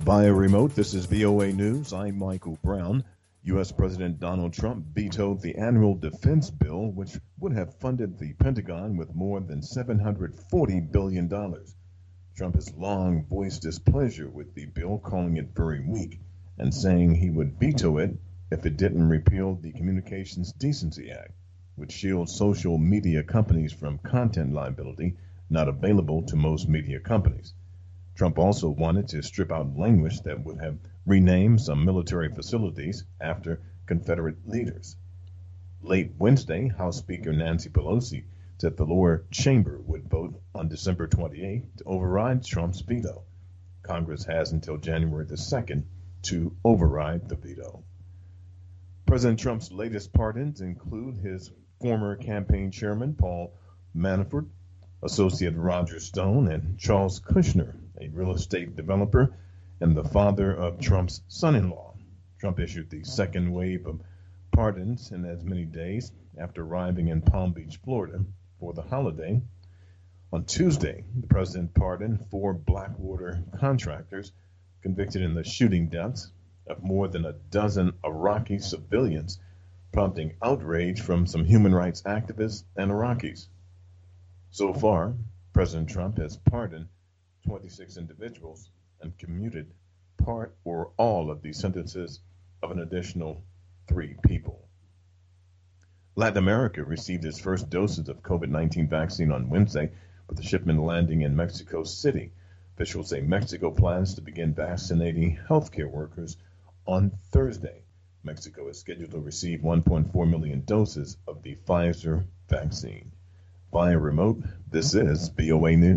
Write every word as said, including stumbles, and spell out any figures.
Via remote, this is V O A News. I'm Michael Brown. U S. President Donald Trump vetoed the annual defense bill, which would have funded the Pentagon with more than seven hundred forty billion dollars. Trump has long voiced displeasure with the bill, calling it very weak, and saying he would veto it if it didn't repeal the Communications Decency Act, which shields social media companies from content liability not available to most media companies. Trump also wanted to strip out language that would have renamed some military facilities after Confederate leaders. Late Wednesday, House Speaker Nancy Pelosi said the lower chamber would vote on December twenty-eighth to override Trump's veto. Congress has until January the second to override the veto. President Trump's latest pardons include his former campaign chairman, Paul Manafort, associate Roger Stone, and Charles Kushner, a real estate developer and the father of Trump's son-in-law. Trump issued the second wave of pardons in as many days after arriving in Palm Beach, Florida for the holiday. On Tuesday, the president pardoned four Blackwater contractors convicted in the shooting deaths of more than a dozen Iraqi civilians, prompting outrage from some human rights activists and Iraqis. So far, President Trump has pardoned twenty-six individuals and commuted part or all of the sentences of an additional three people. Latin America received its first doses of COVID nineteen vaccine on Wednesday, with the shipment landing in Mexico City. Officials say Mexico plans to begin vaccinating healthcare workers on Thursday. Mexico is scheduled to receive one point four million doses of the Pfizer vaccine. Via remote, this is V O A News.